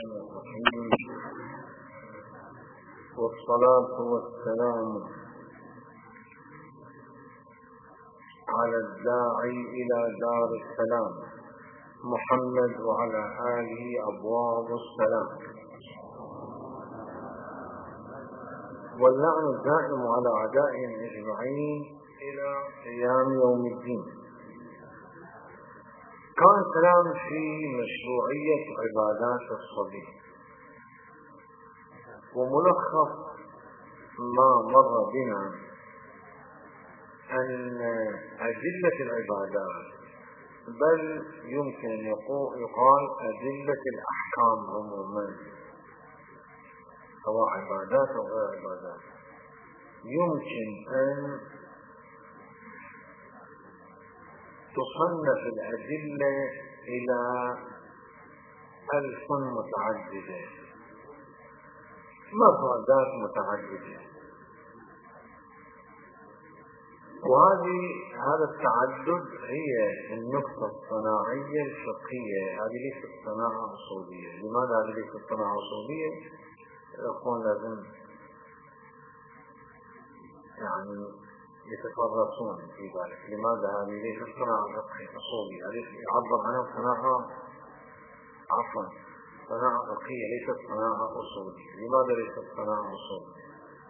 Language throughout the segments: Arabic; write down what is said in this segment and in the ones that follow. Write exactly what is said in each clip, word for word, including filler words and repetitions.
الرحمن الرحيم، والصلاة والسلام على الداعي إلى دار السلام محمد وعلى آله أبواب السلام، واللعن الدائم على أعدائهم أجمعين إلى قيام يوم الدين. كان كلام في مشروعية عبادات الصبي، وملخص ما مر بنا أن أدلة العبادات، بل يمكن أن يقال أدلة الأحكام عموما سواء عبادات أو غير عبادات، يمكن أن تصنف الأدلة إلى ألف متعددة، مفردات متعددة، وهذه هذا التعدد هي النقطة الصناعية الفقهية. هذه ليست صناعة أصولية. لماذا هذه ليست صناعة أصولية؟ الأخوان لازم يعني يتفرسون في ذلك. لماذا هذه ليست صناعة فقهية أصولية؟ هذه يعبر عنها صناعة عفوا صناعة فقهية ليست صناعة أصولية. لماذا ليست صناعة أصولية؟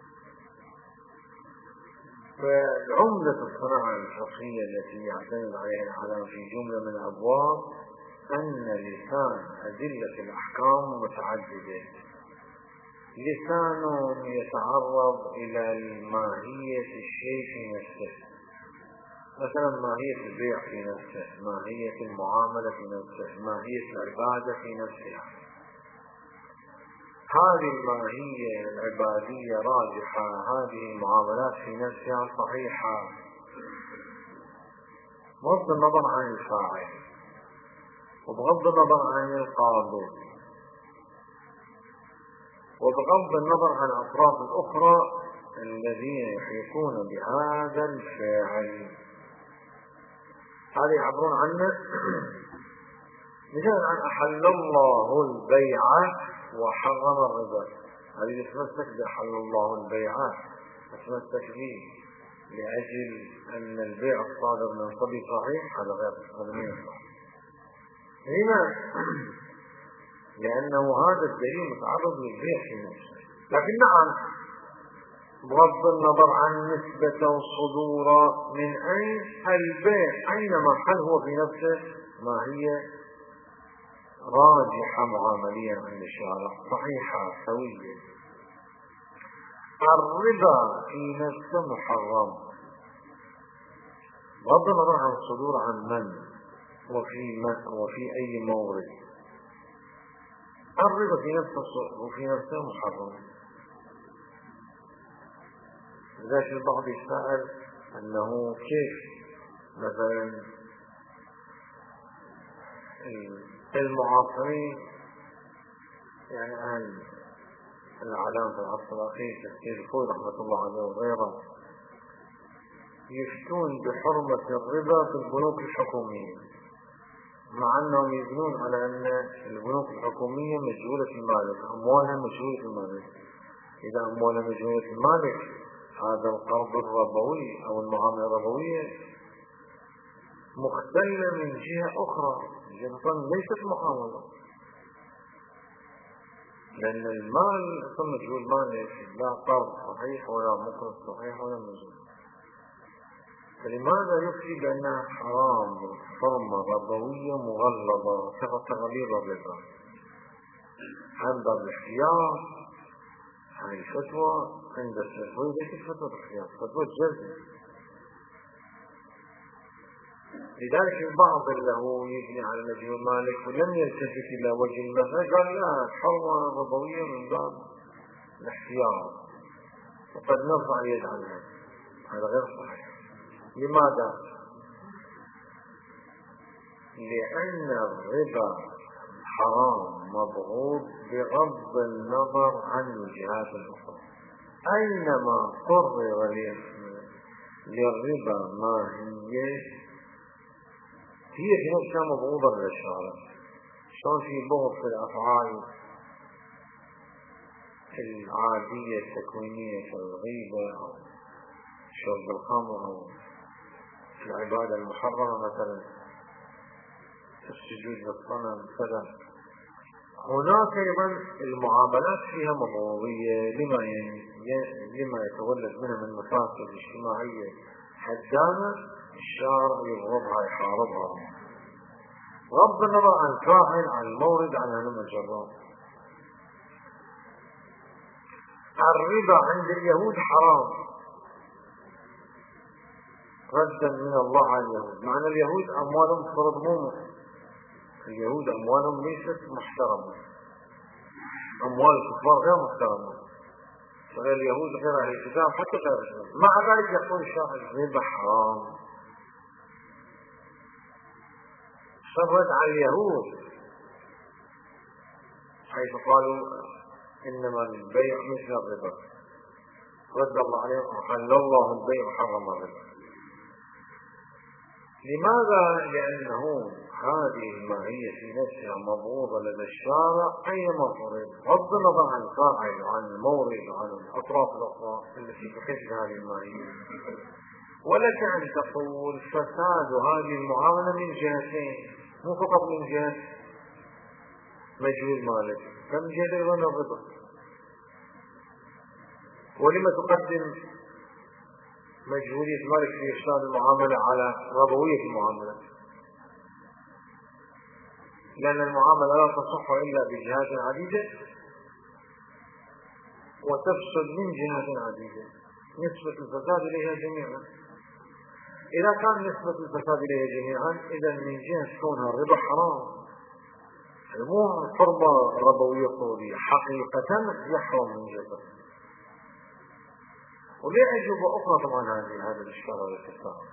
فالعمدة الصناعة الفقهية التي يعتمد عليها العلماء في جملة من الأبواب أن لسان أدلة الأحكام متعددة. لسان يتعرض إلى الماهية الشيء في نفسه، مثلا ماهية البيع في نفسه، ماهية المعاملة في نفسه، ماهية العبادة في نفسها. هذه الماهية العبادية راجحة، هذه المعاملات في نفسها صحيحة، بغض النظر عن الفاعل وبغض النظر عن القاضي وبغض النظر عن الأطراف الأخرى الذين يحيطون بهذا الفعل. هذا يعبرون عنه مثلا عن أحل الله البيع وحرم الربا. هذه يتمسك بأحل الله البيع، يتمسك به لأجل أن البيع الصادر من صبي صحيح، هذا غير هذا من الصحيح. هنا لأنه هذا الدليل متعرض للبيع في نفسه، لكن نعم بغض النظر عن نسبة وصدوره من أين البيع، أين محل هو في نفسه ما هي راجحة معامليا عند الشارع، صحيحة سوية. الربا في نفسه محرم بغض النظر عن الصدور عن من وفي من وفي أي مورد. الربا في نفسه وفي نفسه محرم. لذلك البعض يسأل أنه كيف مثلا المعاصرين، يعني أهل العالم في العصر الأخير كالسيد الخوي رحمة الله عليه وغيره يفتون بحرمة الربا في البنوك الحكومية، مع أنهم يبنون على أن البنوك الحكومية مجهولة المالك، أموالها مجهولة المالك. إذا أموالها مجهولة المالك هذا القرض الربوي أو المعاملة الربوية مختلة من جهة أخرى، جهة ليست محاولة، لأن المال ثم مجهول مالك، لا قرض صحيح ولا مقرض صحيح ولا مجهول. فلماذا يفتي بأنها حرام حرمة ربوية مغلظة كغليظ الربا؟ عند باب الاحتياط هذه الفتوى عند الفتوى ليست فتوى الاحتياط، فتوى الجزم. لذلك البعض له يبني على مجهول مالك ولم يلتفت إلى وجه المسألة قال لا حرمة ربوية من باب الاحتياط وقد نرفع اليد عنها، هذا غير صحيح. لماذا؟ لأن الربا حرام مبغوض بغض النظر عن الجهات الأخرى. أينما قرر للربا ماهية هي في نفسها مبغوضة للشارع. شلون في بغض في الأفعال العادية التكوينية كالغيبة أو شرب الخمر أو العبادة المحرمة مثلا السجود للصنم كذا. هناك أيضا المعاملات فيها مضروبية لما لما يتولد منها من مفاسد اجتماعية حدانة الشارع يبغضها يحاربها، غض النظر عن فاعل عن المورد عن هذا الجرام. الربا عند اليهود حرام ردا من الله على اليهود، معنى اليهود أموالهم فرض مو اليهود أموالهم ليست محترمة، أموال الكفار غير محترمة، فغير اليهود غير أهل الكتاب حتى غير الإسلام. مع ذلك يقول الشرع الربا حرام. فرد على اليهود حيث قالوا إنما البيع مثل الربا، رد الله عليهم وحل الله البيع وحرم الربا. لماذا؟ لأنه هذه الماهية في نفسها مضروبة لدى الشارع أي مفرد، بغض النظر عن الفاعل وعن المورد وعن الأطراف الأخرى التي تحس هذه الماهية. ولك أن تقول فساد هذه المعاملة من جهتين، مو فقط من جهة مجهول مالك، فمن جهة أيضا الربا. ولما تقدم مجهولية مالك في إفساد المعاملة على ربوية المعاملة؟ لأن المعاملة لا تصح إلا بجهات عديدة وتفسد من جهات عديدة، نسبة الفساد إليها جميعا. إذا كان نسبة الفساد إليها جميعا إذا من جهة كونها الربا حرام، مو حرمة ربوية قولية، حقيقة يحرم من جهة. وليه أجوبة أخرى طبعا هذه هذا الإشكال ولا التساؤل؟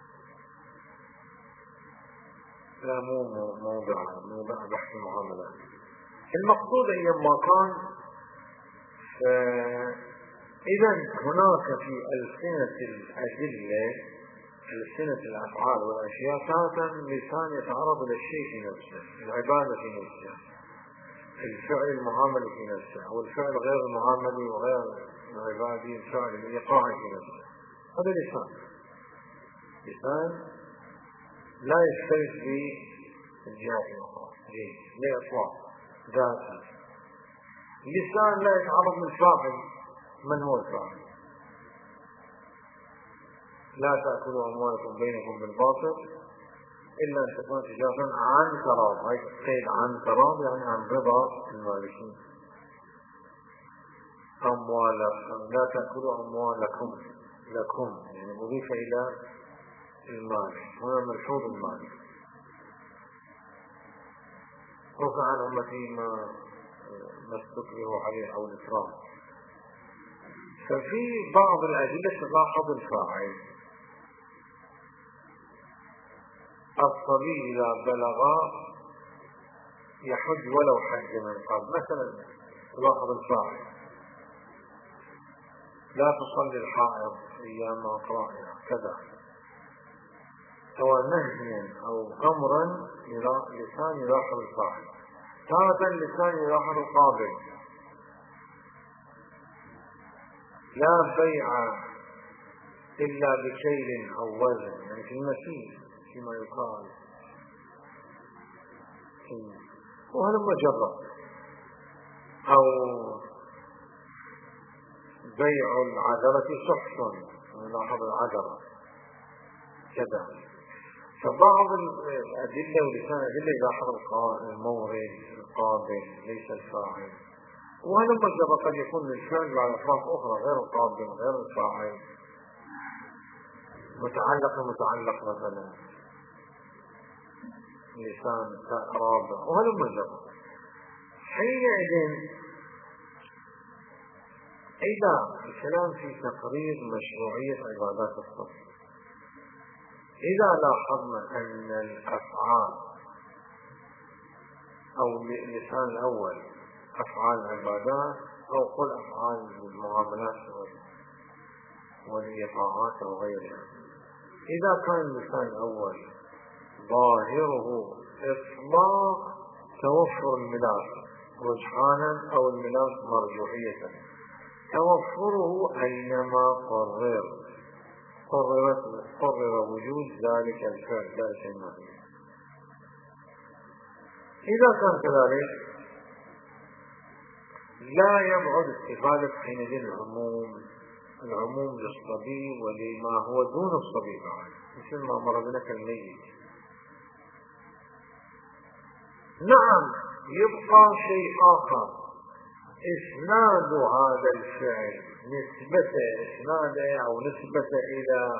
لا مو موضع موضع بحث المعاملات. المقصود أيما كان إذا هناك في ألسنة الأدلة ألسنة الأفعال والأشياء تارة لسان يتعرض للشيء في نفسه، العبادة في نفسها، الفعل المعامل في نفسه، أو الفعل غير المعامل وغير العبادي الفعل الإيقاعي في نفسه. هذا لسان لسان لا يشترك بالجهات الأخرى لا إطلاق ذاتي. لسان لا يتعرض للفاعل. من هو الفاعل؟ لا تأكلوا أموالكم بينكم بالباطل إلا أن تكون تجارة عن تراض. هاي قيد عن تراض يعني عن رضا المالكين. أموالكم لا تأكلوا أموالكم لكم يعني مضيفة إلى المال، هنا ملحوظ المال. رفع عن أمتي ما ما استكره عليه أو الإكرام. ففي بعض الأدلة تلاحظ الفاعل. الصبي إذا بلغ يحج ولو حج من قبل مثلا تلاحظ الفاعل. لا تصلي الحائض أيام أطرائها كذا. سواء نهيا أو أمرا لسان يلاحظ الفاعل. تارة اللسان يلاحظ القابل. لا بيع إلا بكيل أو وزن يعني في المسيح فيما يقال وهذا مجرد. أو بيع العذرة سحت نلاحظ العذرة كذا. فبعض الأدلة ولسان الأدلة يلاحظ المورد القابل ليس الفاعل. وهذا مجرد قد يكون الفعل على أطراف أخرى غير القابل غير الفاعل، متعلق متعلق مثلا لسان رابع وهذا مجرد. حينئذ إذا الكلام في تقرير مشروعية عبادات الصف، إذا لاحظنا أن الأفعال أو اللسان الأول أفعال العبادات أو قل أفعال المعاملات والإيقاعات وغيرها، إذا كان اللسان الأول ظاهره إطلاق توفر الملاك رجحانا أو الملاك مرجوحية، توفره أينما قرر قررت قرر وجود ذلك الفعل ذلك المعنى. إذا كان كذلك لا يبعد استفادة حينئذ العموم العموم للصبي ولما هو دون الصبي بعد، مثل ما مر بنا كالميت. نعم، يبقى شيء آخر، إسناد هذا الفعل نسبة إسناده أو نسبة إلى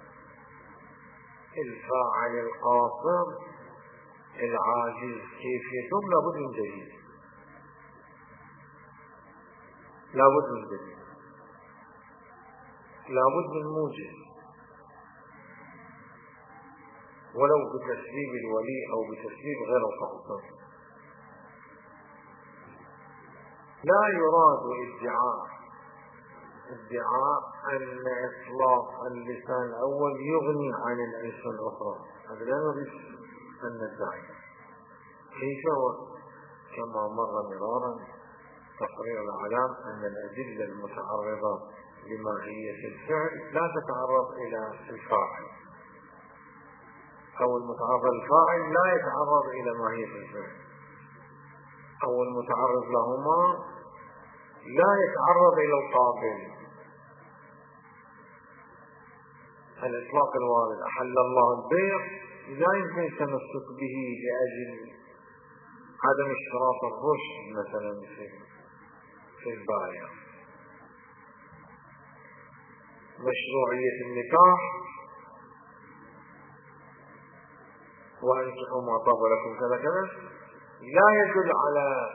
الفاعل القاصر العاجز كيفية لابد من دليل، لابد من دليل، لابد من موجب، ولو بتسبيب الولي أو بتسبيب غير القاصر. لا يراد ادعاء ادعاء أن إطلاق اللسان الأول يغني عن اللسان الأخرى، هذا لا نريد أن ندعي. كيف هو؟ كما مر مرارا تقرير العلام أن الأدلة المتعرضة لماهية الفعل لا تتعرض إلى الفاعل، أو المتعرض الفاعل لا يتعرض إلى ماهية الفعل، أو المتعرض لهما لا يتعرض إلى القابل. الإطلاق الوارد أحل الله البيع لا يمكن التمسك به لأجل عدم اشتراط الرشد مثلا في البائع. مشروعية النكاح وأنكحوا ما طاب لكم كذا كذا لا يدل على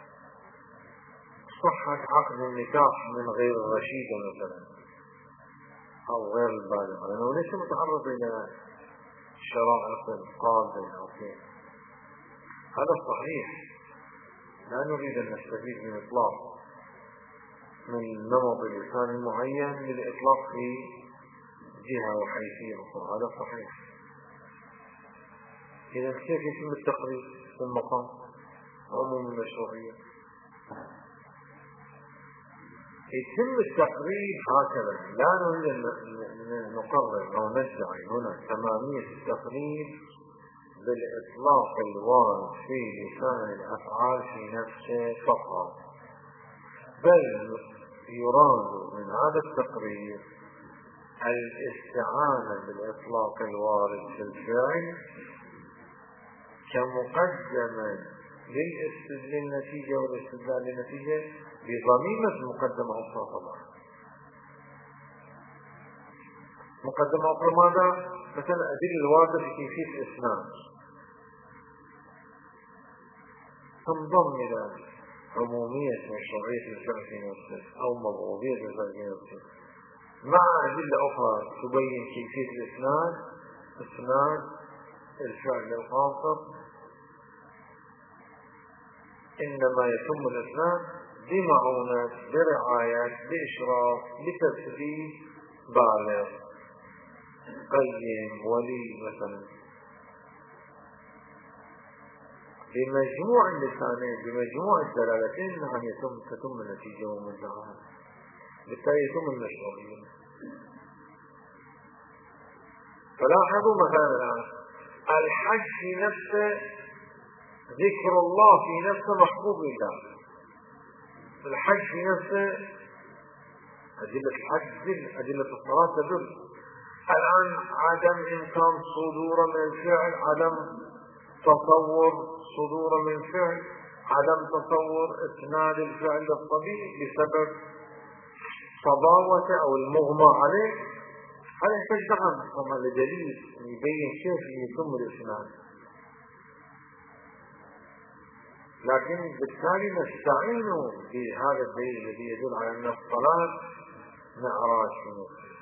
صحة عقد النكاح من غير الرشيد مثلا أو غير البالغ، لأنه ليس متعرض إلى شرائط القاضي أو كيف. هذا صحيح، لا نريد أن نستفيد من إطلاق من نمط اللسان المعين للإطلاق في جهة وحيثية أخرى، هذا صحيح. إذا كيف يتم التقريب في المقام عموم المشروعية؟ يتم التقريب هكذا، لا نريد أن نقرر أو ندعي هنا تمامية التقريب بالإطلاق الوارد في لسان الأفعال في نفسه فقط، بل يراد من هذا التقريب الاستعانة بالإطلاق الوارد في الفعل كمقدمة للنتيجة والاستدلال للنتيجة بضميمة مقدمة أخرى. طبعا مقدمة أخرى ماذا؟ مثلا أدلة الواردة في كيفية الإسناد تنضم إلى عمومية مشروعية الفعل في نفسه أو مبعوثية الفعل في نفسه، مع أدلة أخرى تبين كيفية الإسناد إسناد الفعل القاصر. إنما يتم الإسناد بمعونة برعاية بإشراف بتسبيب بالغ قيم ولي مثلا، بمجموع اللسانين بمجموع الدلالتين نعم يتم تتم النتيجة ومنتهاها، بالتالي يتم المشروعية. فلاحظوا مثلا الحج في نفسه ذكر الله في نفسه محبوب لله، الحج في نفسه أدلة الحج دل، أدلة الصلاة تدل. الآن عدم إمكان صدور من الفعل، عدم تصور صدور من الفعل، عدم تصور إسناد الفعل للصبي بسبب صباوته أو المغمى عليه، هذا يحتاج طبعا لدليل يبين كيف يتم الإسناد. لكن بالتالي نستعين بهذا الدليل الذي يدل على أن الصلاة معراج في نفسه،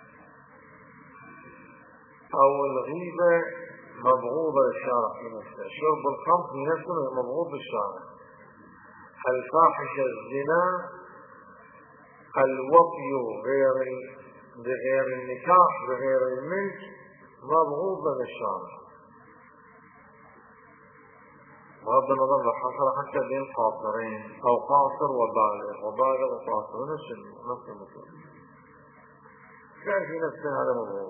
أو الغيبة مبغوضة للشارع في نفسه، شرب الخمر في نفسه مبغوض للشارع، الفاحشة الزنا، الوطي غير بغير النكاح بغير الملك مبغوضة للشارع. بغض النظر بالحصر حتى بين قاصرين أو قاصر وبالغ وبالغ وقاصر نفس نفس المثل. كان في نفسه هذا مضبوط.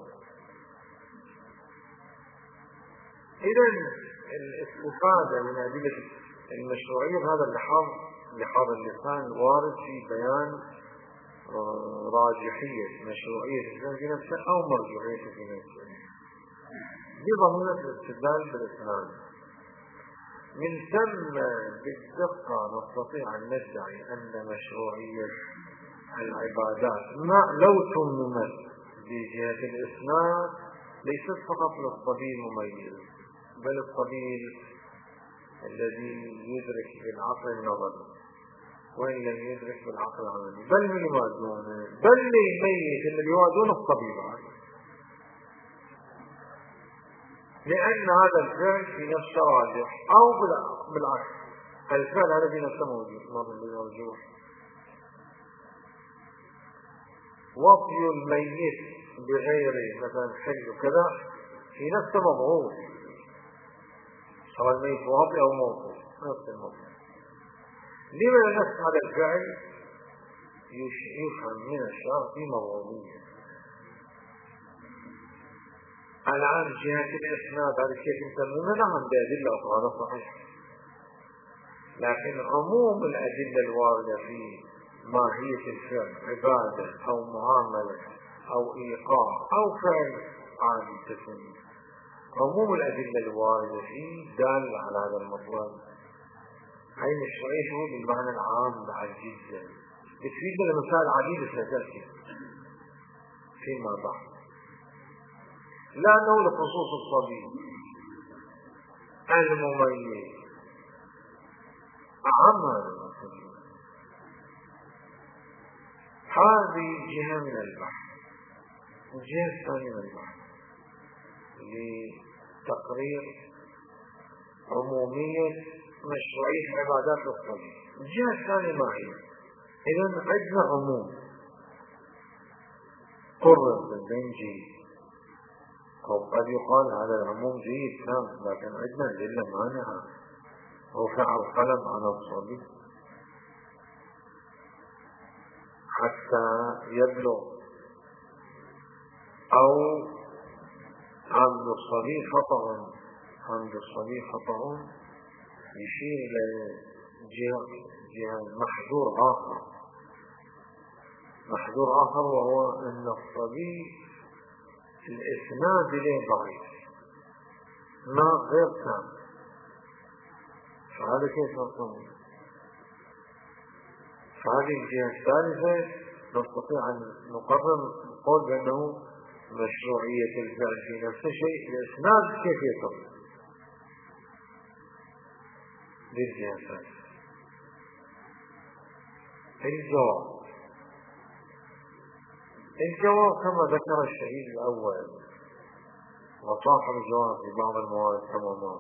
إذا الاستفادة من أدلة المشروعية هذا اللحاظ لحاظ اللسان وارد في بيان راجحية مشروعية الإسلام في نفسه أو مرجوعية في نفسه بضمانة الاستدلال بالإسلام. من ثم بالدقة نستطيع أن ندعي أن مشروعية العبادات ما لو تممت بجهة الإسلام ليست فقط للصبي المميز بل الصبي الذي يدرك بالعقل النظري وإن لم يدرك بالعقل العملي بل من يوازونه بل للميت الذي يوازون الطبيبات، لأن هذا الفعل في نفسه راجح أو بالعكس الفعل هذا في نفسه مرجوح. وصي الميت بغير مثلا حل وكذا في نفسه مضغوط سواء الميت واطي أو موقف نفس الموضوع. لما نفس هذا الفعل يفهم من الشرع في موضوعية. الآن جهة الإسناد هذا الشيء يسمونه نعم بأدلة أخرى هذا صحيح، لكن عموم الأدلة الواردة في ماهية الفعل عبادة أو معاملة أو إيقاع أو فعل عادي تسمي، عموم الأدلة الواردة فيه دال على هذا المطلب. هاي مشروعية هو بالمعنى العام بعد جدا بتفيدنا لمسائل عديدة ستأتي فيما بعد، لأنه لخصوص الصبي المميز أعم هذا المسائل. هذه جهة من البحث. الجهة الثانية من البحث لتقرير عمومية مشروعية عبادات الصبي. الجهة الثانية ما هي؟ إذن عندنا عموم قرر بالبنجي أو قد يقال هذا العموم جيد كان، لكن عندنا أدلة مانعة. رفع القلم عن الصبي حتى يبلغ، أو عمد الصبي خطأ عمد الصبي خطأ يشير إلى جهة جهة محذور آخر محذور آخر وهو أن الصبي الإسناد إليه ضعيف ما غير كامل. فهذا كيف نصنع؟ فهذه الجهة الثالثة نستطيع أن نقرر نقول بأنه مشروعية الفعل في نفس الشيء الإسناد كيف يصل للجهة الثالثة. الجواب الجواب كما ذكر الشهيد الأول وصاحب الجواب في بعض الموارد كما مر،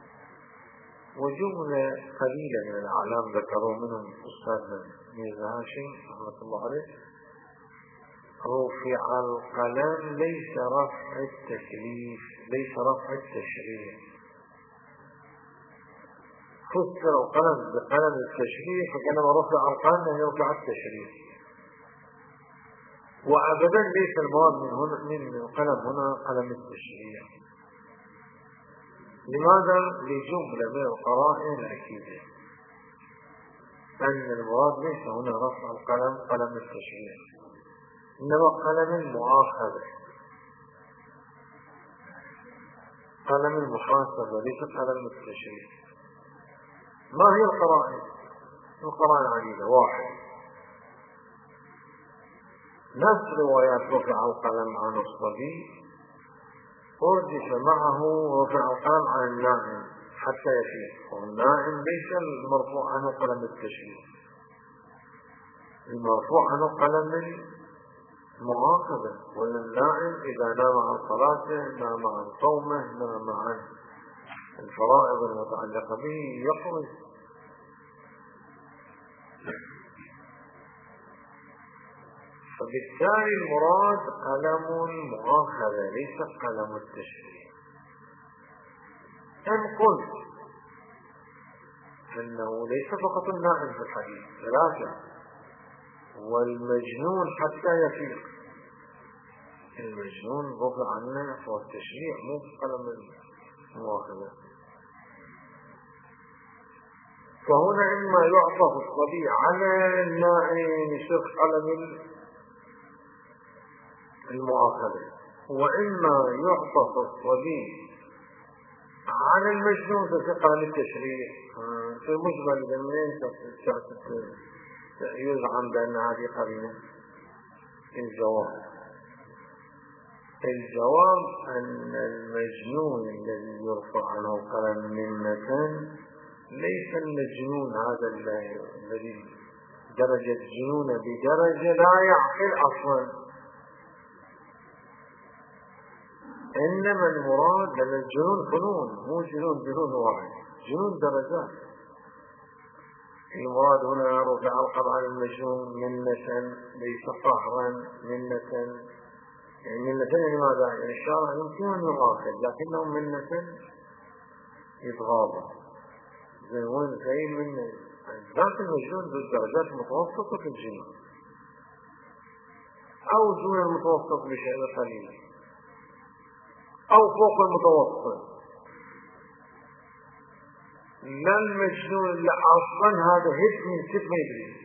وجملة قليلة من الأعلام ذكروا منهم أستاذنا ميرزا هاشم رحمة الله عليه. رفع القلم ليس رفع التكليف ليس رفع التشريع. فسر القلم بقلم التشريع فكانما رفع القلم أن يرفع التشريع، وأبدا ليس المراد من هنا من القلم هنا قلم التشريع. لماذا؟ لجملة من القرائن الأكيدة أن المراد ليس هنا رفع القلم قلم التشريع، إنما قلم المؤاخذة قلم المحاسبة ليس قلم التشريع. ما هي القرائن؟ القرائن عديدة. واحد، نفس روايات رفع القلم عن الصبي أردف معه رفع القلم عن النائم حتى يفيق، والنائم ليس المرفوع عنه قلم التشريع، المرفوع عنه قلم المعاقبة، والنائم إذا نام عن صلاته نام عن صومه نام عن الفرائض المتعلقة به يخرج. فبالتالي المراد قلم المؤاخذة ليس قلم التشريع. إن قلت أنه ليس فقط النائم في الحديث ثلاثة، والمجنون حتى يفيق. المجنون رفع عنه فهو التشريع مو قلم المؤاخذة. فهنا إما يعطف الصبي على النائم يصير قلم المؤاخذة، وإما يعطف الصبي على المجنون في قلم التشريع. في المجمل منين يزعم بأن هذه قرينة؟ الجواب الجواب أن المجنون الذي يرفع عنه قلم منة ليس المجنون هذا الذي درجة الجنون بدرجة لا يعقل أصلا، إنما المراد لأن الجنون فنون، مو جنون جنون واحد، جنون درجات. المراد هنا رفع القلم عن المجنون منة ليس قهرا، منة يعني منة يعني ماذا؟ يعني الشارع يمكن أن يؤاخذ لكنهم منة يتغاضى زي وين زي من ذات المجنون بالدرجات المتوسطة في الجنون أو دون المتوسط بشيء قليل أو فوق المتوسط. لا المجنون لا أصلا هذا هد من كيف ما يدري.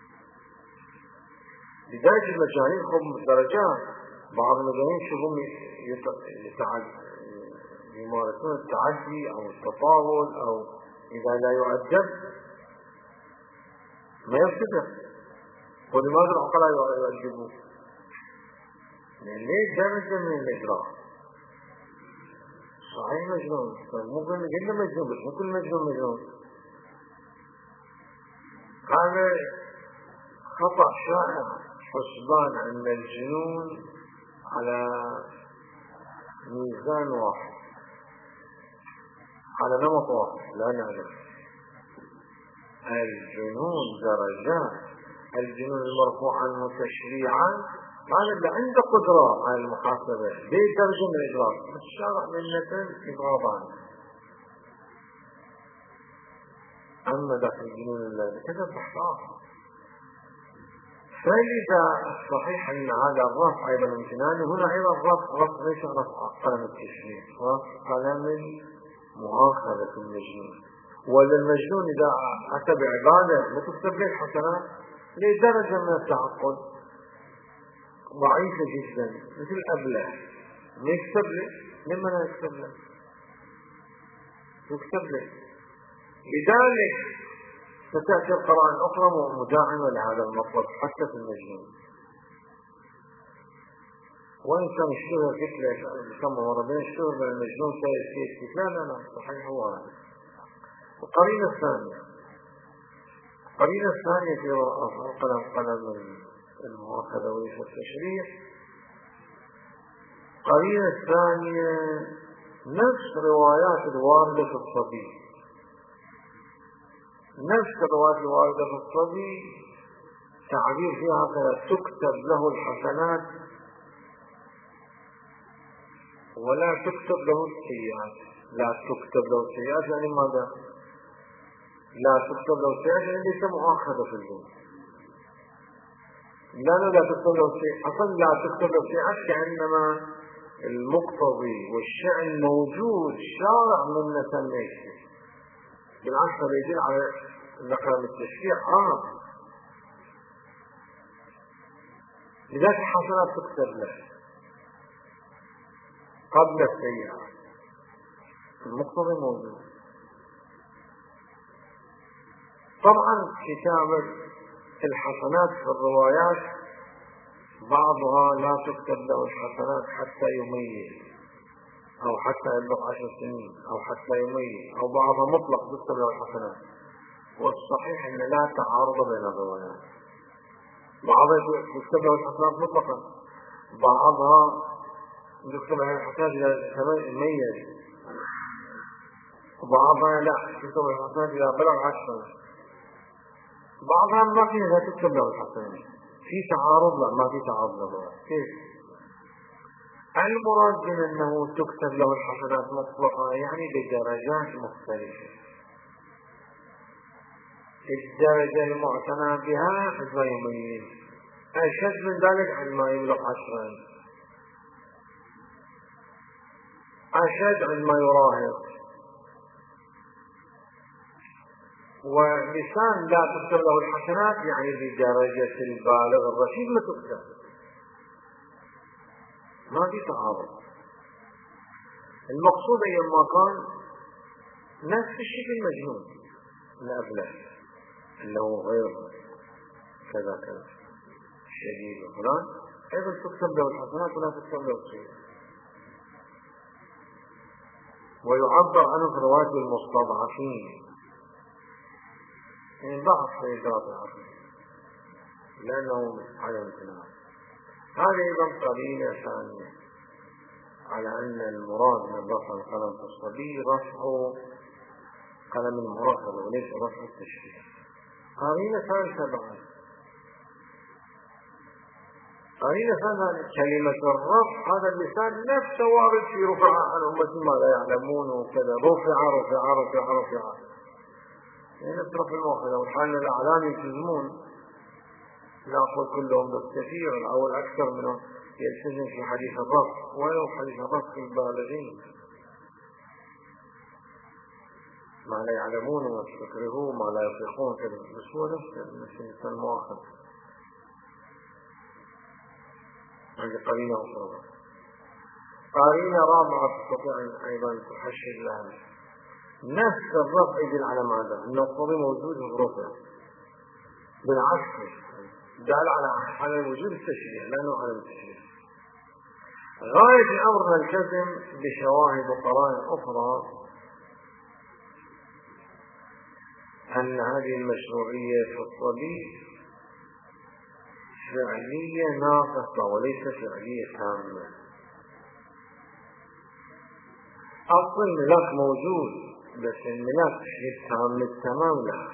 لذلك المجانين هم درجات. بعض المجانين شبهم يمارسون التعدي أو التطاول أو إذا لا يؤدب ما يفتدر. ولماذا العقلاء يؤدبون؟ لأن ليه درجة من الإجراء صحيح مجنون، ممكن جدا مجنون بس مو كل مجنون مجنون. هذا خطأ شائع حسبان أن الجنون على ميزان واحد على نمط واحد. لا نعلم الجنون درجات. الجنون المرفوع عنه تشريعا هذا اللي عنده قدرة على المحاسبة ليه درجة من الإجراء الشارع منة إضغاط عنه. أما داخل الجنون الذي كذا بحث. فلذا الصحيح أن هذا الرفع أيضا امتناني. هنا أيضا الرفع رفع ليس رفع قلم التشريع، رفع قلم المؤاخذة المجنون. ولا المجنون إذا أتى بعبادة لا تكتب له الحسنات لدرجة من التعقل ضعيفة جدا مثل الأبله ما يكتب له. لما لا يكتب له؟ يكتب له. لذلك ستأتي القرآن الأخرى مداعمة لهذا المطلب حتى في المجنون. وإن كان يشتغل فتلة يسمى مرضين يشتغل من المجنون سيد لا لا لا صحيح هو هذا. القرينة الثانية القرينة الثانية في قلم قلم المؤاخذة وليس التشريع. القرينة الثانية نفس روايات الواردة في الصبي، نفس الروايات الواردة في الصبي تعبير فيها هكذا تكتب له الحسنات ولا تكتب له السيئات. لا تكتب له السيئات يعني ماذا؟ لا تكتب له السيئات يعني ليس مؤاخذة في الجنة. لا لا لا تكتب له السيئات أصلا لا تكتب له السيئات كأنما المقتضي والشأن موجود شارع من نسميه بالعكس هذا يدل على نقل التشريع آه. لذلك الحسنات تكتب له قبل السيئات المقتضي موجود. طبعا كتابة الحسنات في الروايات بعضها لا تكتب له الحسنات حتى يميز أو حتى يبلغ عشر سنين أو حتى يميز أو بعضها مطلق تكتب له الحسنات. والصحيح أن لا تعارض بين الروايات. بعضها تكتب له الحسنات مطلقا بعضها تكتب له الحسنات إذا يميز وبعضها لا تكتب له الحسنات إذا بلغ عشر. بعضها ما فيها تكتب له الحسنات. في تعارض؟ لا ما في تعارض له. كيف؟ المراد من أنه تكتب له الحسنات مطلقة يعني بدرجات مختلفة. الدرجة المعتنى بها عندما يميز، أشد من ذلك عندما يبلغ عشرا، أشد عندما يراهق. ولسان لا تكتب له الحسنات يعني بدرجة البالغ الرشيد ما تكتب، ما في تعارض. المقصود أيما كان نفس الشيء المجنون الأبله أنه غير كذا كذا الشديد وفلان أيضا تكتب له الحسنات ولا تكتب له الشيء. ويعبر عنه في رواية المستضعفين من ضعف سيدات العقل لأنه على امتناع. هذه أيضا قرينة ثانية على أن المراد من رفع القلم في الصبي رفع قلم المراقبة وليس رفع التشريع. قرينة ثالثة بعد، قرينة ثالثة كلمة الرفع هذا اللسان نفسه وارد في رفع عن أمة ما لا يعلمون وكذا، رفع رفع رفع رفع يعني اترك الموحدة. وحال الأعلام يلتزمون نأخذ كلهم بالكثير أو الأكثر منهم يلتزم في حديث الرفع ولو حديث الرفع في البالغين ما لا يعلمون ويستكرهون ما لا يطيقون كذا، بس هو نفس الإنسان مواخذ. هذه قرينة أخرى. قرينة رابعة تستطيع أيضا تحشد لها نفس الرفع يدل على ماذا؟ أن الصبي موجود في الرفع، بالعكس دل على على وجود التشريع لأنه على التشريع. غاية أمرنا الكذب بشواهد وقرائن أخرى أن هذه المشروعية في الصبي فعلية ناقصة وليس فعلية تامة. أصل الملك موجود بس الملك تام التمام له،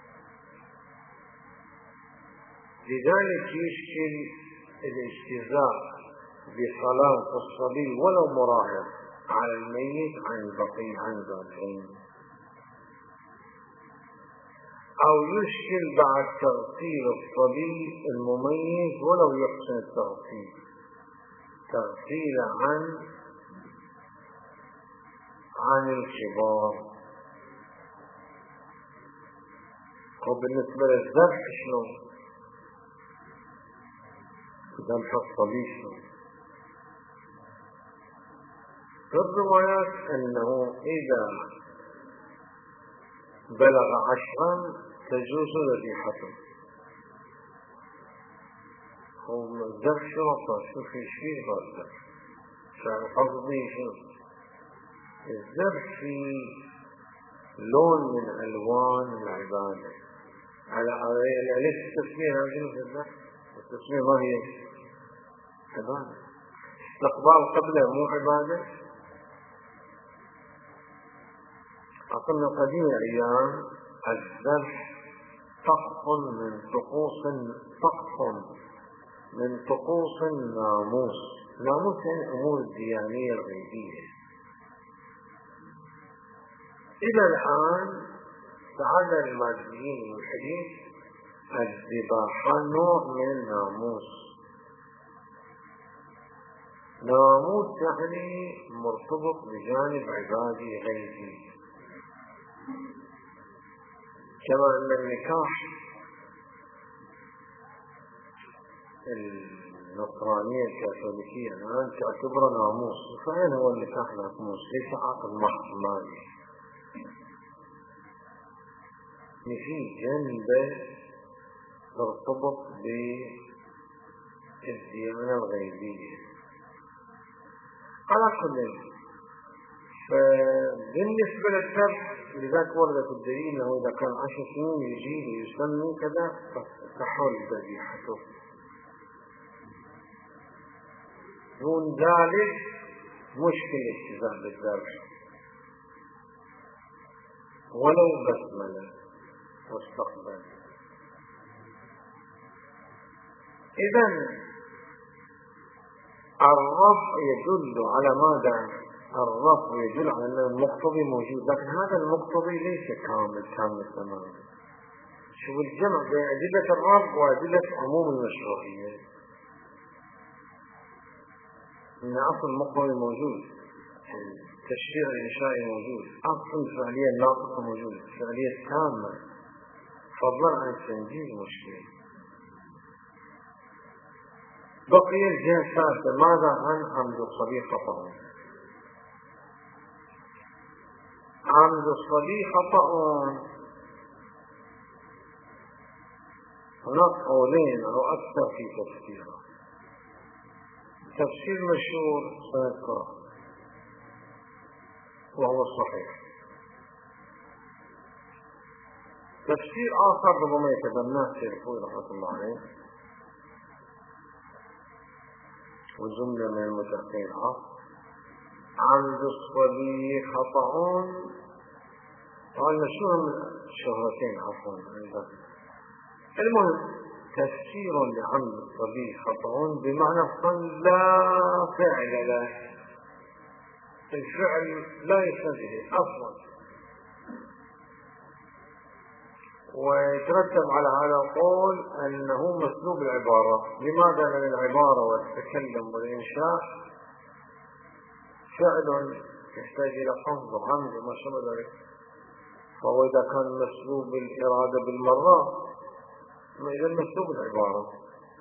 لذلك يشكل الاجتزاء بصلاة الصبي ولو مراهق على الميت عن البقي عن ذلك، أو يشكل بعد تغسيل الصبي المميز ولو يحسن التغسيل تغسيل عن عن الكبار. وبالنسبة للذبح شنو؟ ذبح الصبي شنو؟ في الروايات أنه إذا بلغ عشرا تجوز ذبيحته. هو الذبح شنو صار؟ شو في شيء صار الذبح؟ شو قصدي شنو؟ الذبح في لون من ألوان العبادة على أليس التسمية نعجل في الذبح؟ التسمية ما هي عبادة؟ استقبال قبله مو عبادة؟ أقلنا قديم الأيام الذبح طقس من طقوس طقس من طقوس الناموس. ناموس يعني الأمور الديانية الغيبية. إلى الآن تعالى الماديين الملحدين الذباحة نوع من الناموس. ناموس يعني مرتبط بجانب عبادي غيبي، كما أن النكاح النصرانية الكاثوليكية الآن تعتبر ناموس. فأين هو النكاح ناموس؟ ليس عقد محض مالي، في جنبه ترتبط بالديانة الغيبية. على كل فبالنسبة للذبح لذلك وردت الدليل أنه إذا كان عشر سنين يجي ويسمي كذا تحول ذبيحته. دون ذلك مشكلة اجتزاء بالذبح ولو بسملة واستقبل. إذن الرفع يدل على ماذا؟ الرفع يدل على أن المقتضي موجود، لكن هذا المقتضي ليس كامل كامل تماما. شوف الجمع بين أدلة الرب وأدلة عموم المشروعية. إن أصل المقتضي موجود، التشريع الإنشائي موجود، أصل الفعلية الناقصة موجود، الفعلية التامة، فضلا عن التنجيز مشكلة. بقي الجهة الثالثة، ماذا عن عمد الصبي خطأ؟ عمد الصبي خطأ هناك قولين أو أكثر في تفسيره. تفسير مشهور سنذكره وهو الصحيح. تفسير آخر ربما يتبناه الشيخ رحمة الله عليه وجملة من المتحقين عمد الصبي خطأ. طبعا مشهور من شهرتين عفوا عندنا. المهم تفسير لعمد الصبي خطأ بمعنى لا فعل له، الفعل لا يسند أصلا، ويترتب على هذا القول أنه مسلوب العبارة. لماذا؟ لأن العبارة والتكلم والإنشاء فعل يحتاج إلى حفظ وعمد وما شابه ذلك، فهو إذا كان مسلوب الإرادة بالمرة إذا مسلوب العبارة.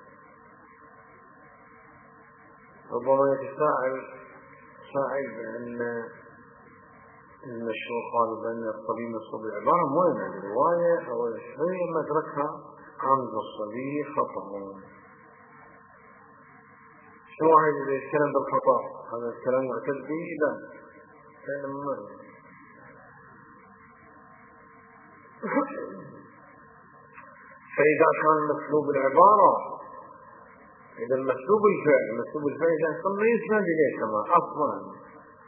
ربما يتساءل سائل بأن المشهور قال بأن الصبي مسلوب العبارة، وين الرواية أو الشيء ما أدركها عمد الصبي خطأ. شو واحد إذا يتكلم بالخطأ هذا الكلام معتد به؟ لا، كلام مرة. فإذا كان مسلوب العبارة، إذا مسلوب الفعل مسلوب الفعل إذا ما يسند إليه كما أصلا،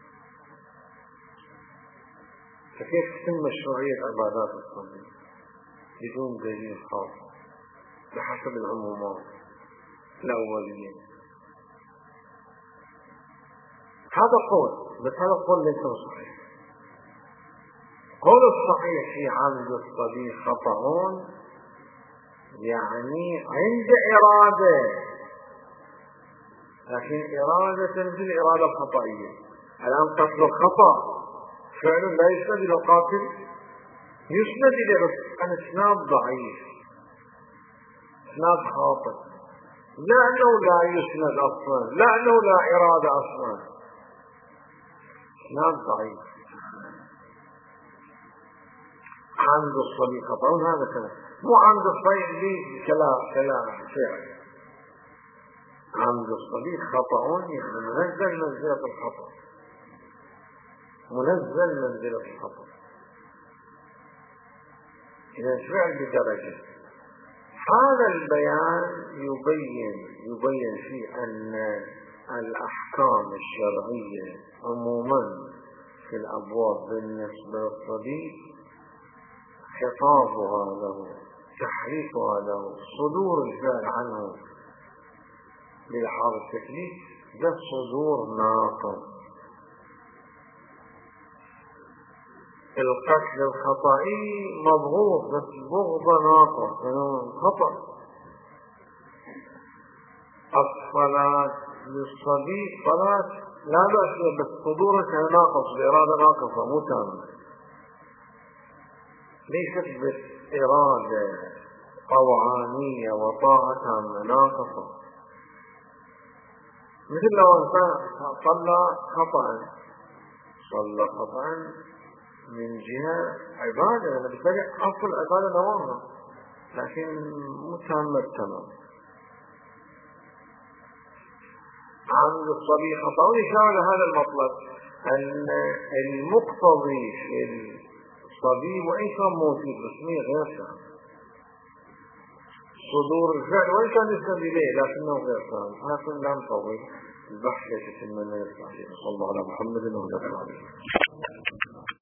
فكيف تتم مشروعية عبادات الصبي بدون دليل خاص بحسب العمومات الأولية؟ هذا قول، بس هذا قول ليس صحيح. قول الصحيح في عمد الصبي خطأ يعني عند إرادة، لكن إرادة مثل الإرادة الخطأية. الآن قتل الخطأ فعل لا يسند إلى القاتل، يسند إلى الإسناد ضعيف، إسناد خاطئ، لا أنه لا يسند أصلا، لا أنه لا إرادة أصلا، إسناد ضعيف. عمد الصبي خطأ هذا كلام، مو عمد الصبي لي كلام كلام فعل. عمد الصبي خطأ يعني منزل منزلة الخطأ، منزل منزلة الخطأ، إذا فعل بدرجة. هذا البيان يبين يبين فيه أن الأحكام الشرعية عموما في الأبواب بالنسبة للصبي خطابها له، تحريفها له، صدور الفعل عنه بلحاظ التكليف ده صدور ناقص. القتل الخطئي مضغوط بس بغض ناقص خطأ. الصلاة للصبي صلاة لا بأس بس صدورها ناقص بإرادة ناقصة مو تامة، ليست بالإرادة طوعانية وطاعة ناقصة. مثل لو انسان صلى خطأ، صلى خطأ من جهة عبادة، لأن بالتالي أصل العبادة نواها لكن متامة تمام. عمد الصبي خطأ. وإشارة لهذا المطلب أن المقتضي في الصبي وإن كان موجود رسمي غير سام، صدور الفعل وإن كان يسند إليه لكنه غير سام. لكن لا نطول البحث يتم من التعليم. صلى الله على محمد وعلى آله.